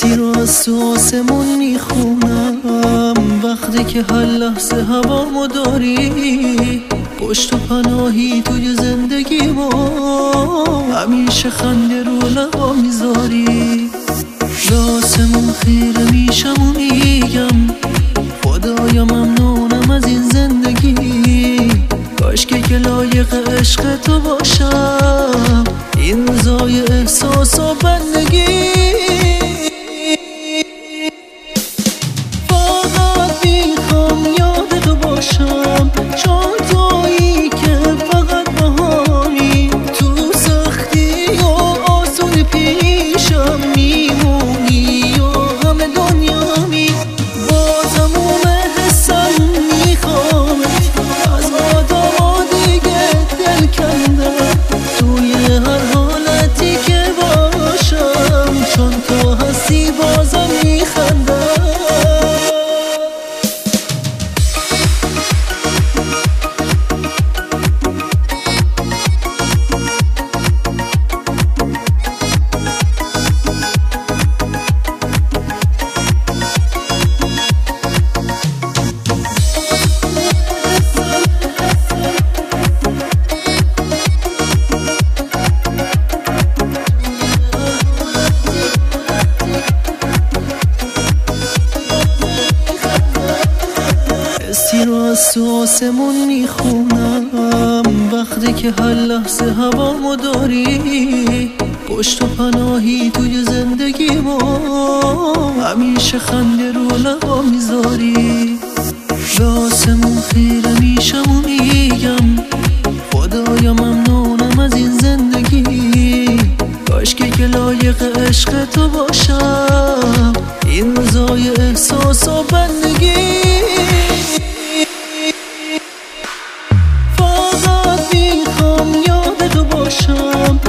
حسی رو از تو آسمون میخونم وقتی که هر لحظه هوامو داری پشت و پناهی توی زندگی ما همیشه خنده رو لبا میذاری به آسمون خیره میشم و میگم خدایا ممنونم از این زندگی کاش که لایق عشق تو باشم این روزای احساس و بندگی فقط میخوام یاد تو باشم چون تویی که فقط بهاری تو سختی و آسون پیشم میمونی و همه دنیامی با تموم حسم میخوام از آدم دیگه دل کندم توی هر حالتی که باشم چون تو هستی بازم میخندم حسی رو از تو آسمون میخونم وقتی که هر لحظه هوامو داری پشت و پناهی توی زندگی ما همیشه خنده رو لبا میذاری به آسمون خیره میشم و میگم خدایا ممنونم از این زندگی کاش که لایق عشق تو باشم این روزای احساس و بندگی فقط میخوام یاد تو باشم